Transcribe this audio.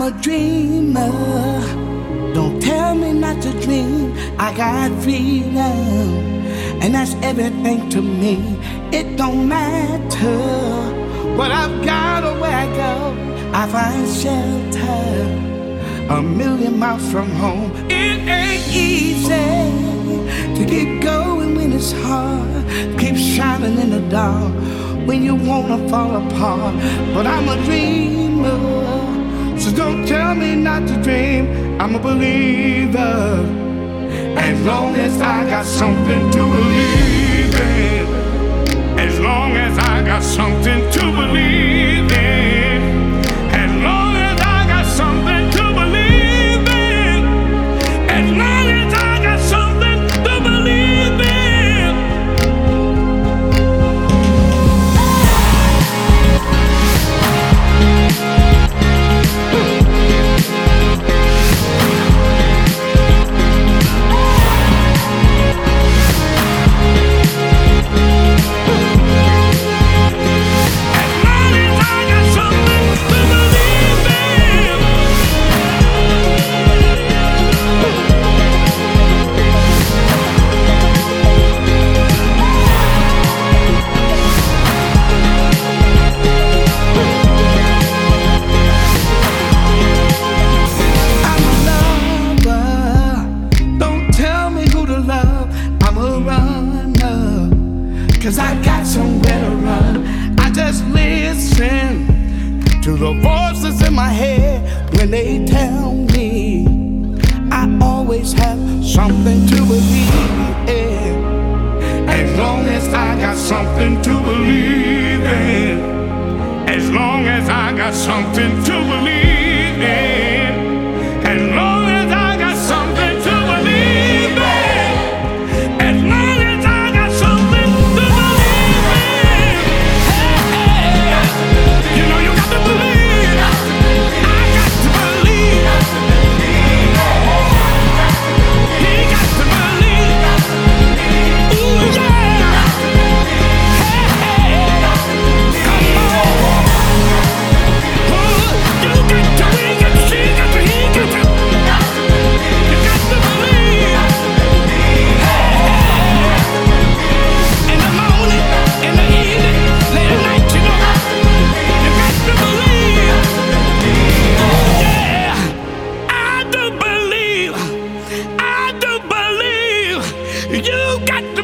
a dreamer. Don't tell me not to dream. I got freedom, and that's everything to me. It don't matter what I've got or where I go. I find shelter 1,000,000 miles from home. It ain't easy to keep going when it's hard. Keep shining in the dark when you wanna fall apart. But I'm a dreamer, so don't tell me not to dream. I'm a believer, as long as I got something to believe in. As long as I got something to believe in. As long as I got something to believe in. As long as I got something to believe in. Cause I got somewhere to run. I just listen to the voices in my head when they tell me I always have something to believe in. As long as I got something to believe in. As long as I got something to believe in. As long as I got something to believe in. As long as I got something to believe in. Hey, you know you got to believe. I got to believe. He got to believe. Ooh, yeah. Hey, come on. Ooh, you got to, we got to, she got to, he got to. You got to believe. In the morning, in the evening, late at night, you know, you got to believe. Yeah, I do believe. I do believe. You got to